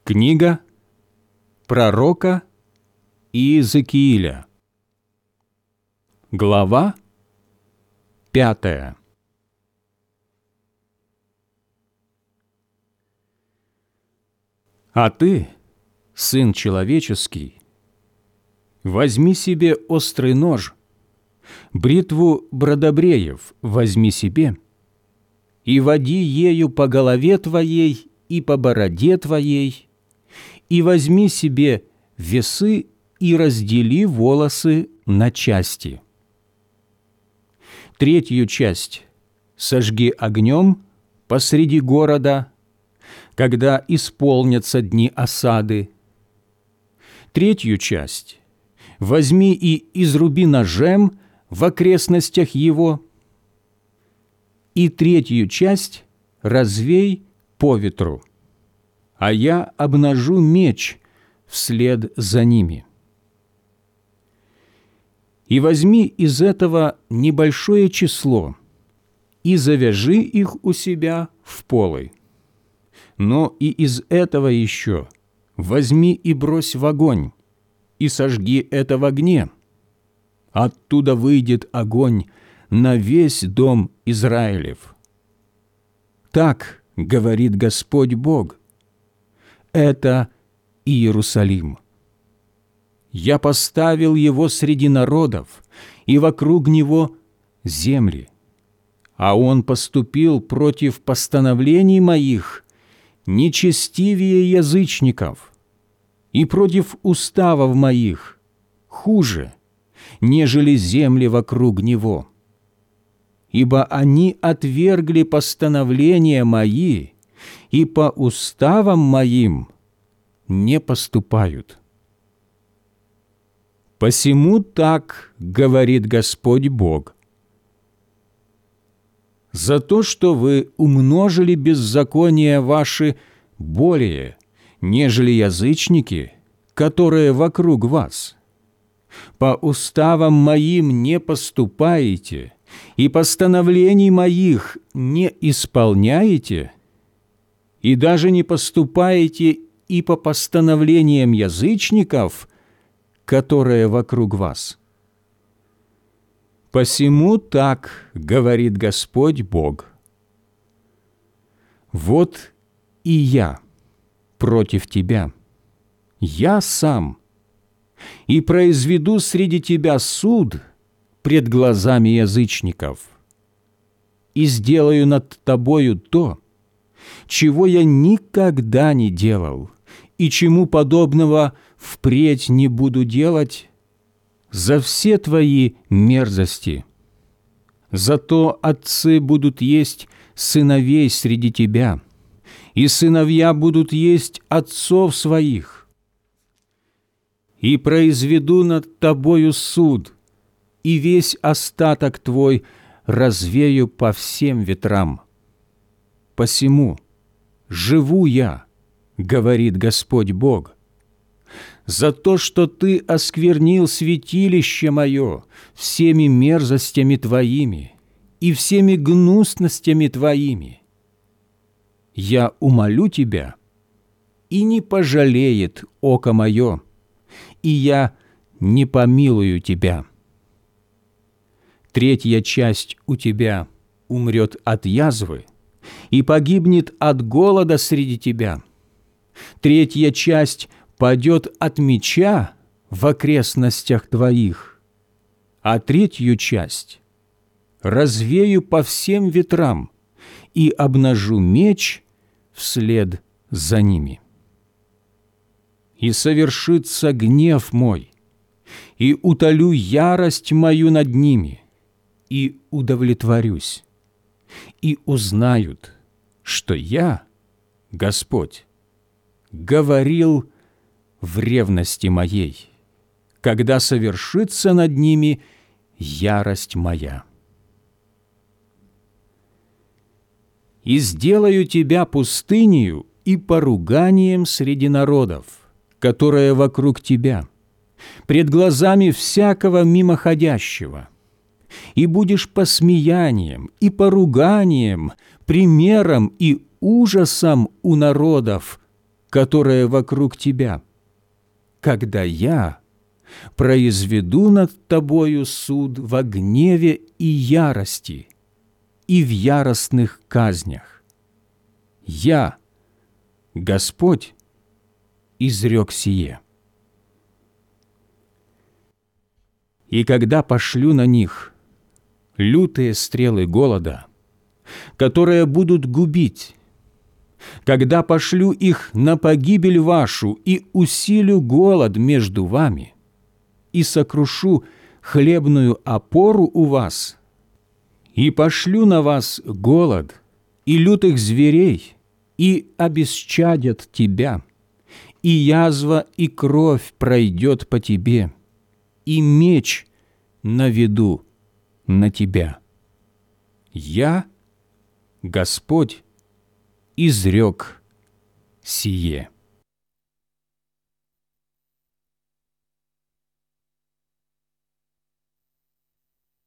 Книга пророка Иезекииля, глава 5. «А ты, сын человеческий, возьми себе острый нож, бритву бродобреев возьми себе, и води ею по голове твоей и по бороде твоей, и возьми себе весы и раздели волосы на части. Третью часть сожги огнем посреди города, когда исполнятся дни осады. Третью часть возьми и изруби ножем в окрестностях его, и третью часть развей по ветру, а я обнажу меч вслед за ними. И возьми из этого небольшое число и завяжи их у себя в полы. Но и из этого еще возьми и брось в огонь, и сожги это в огне. Оттуда выйдет огонь на весь дом Израилев. Так говорит Господь Бог: это Иерусалим. Я поставил его среди народов, и вокруг него земли. А он поступил против постановлений моих нечестивее язычников, и против уставов моих хуже, нежели земли вокруг него. Ибо они отвергли постановления мои, и по уставам моим не поступают. Посему так говорит Господь Бог: за то, что вы умножили беззакония ваши более, нежели язычники, которые вокруг вас, по уставам моим не поступаете, и постановлений моих не исполняете, и даже не поступаете и по постановлениям язычников, которые вокруг вас. Посему так говорит Господь Бог: вот и я против тебя, я сам, и произведу среди тебя суд пред глазами язычников, и сделаю над тобою то, чего я никогда не делал, и чему подобного впредь не буду делать за все твои мерзости. Зато отцы будут есть сыновей среди тебя, и сыновья будут есть отцов своих. И произведу над тобою суд, и весь остаток твой развею по всем ветрам. Посему живу я, говорит Господь Бог, за то, что ты осквернил святилище мое всеми мерзостями твоими и всеми гнусностями твоими. Я умолю тебя, и не пожалеет око мое, и я не помилую тебя. Третья часть у тебя умрет от язвы и погибнет от голода среди тебя. Третья часть падет от меча в окрестностях твоих, а третью часть развею по всем ветрам и обнажу меч вслед за ними. И совершится гнев мой, и утолю ярость мою над ними, и удовлетворюсь, и узнают, что я, Господь, говорил в ревности моей, когда совершится над ними ярость моя. И сделаю тебя пустынею и поруганием среди народов, которые вокруг тебя, пред глазами всякого мимоходящего, и будешь посмеянием и поруганием, примером и ужасом у народов, которая вокруг тебя, когда я произведу над тобою суд во гневе и ярости и в яростных казнях. Я, Господь, изрек сие. И когда пошлю на них лютые стрелы голода, которые будут губить, когда пошлю их на погибель вашу и усилю голод между вами, и сокрушу хлебную опору у вас, и пошлю на вас голод и лютых зверей, и обесчадят тебя, и язва и кровь пройдет по тебе, и меч наведу на тебя. Я, Господь, изрек сие.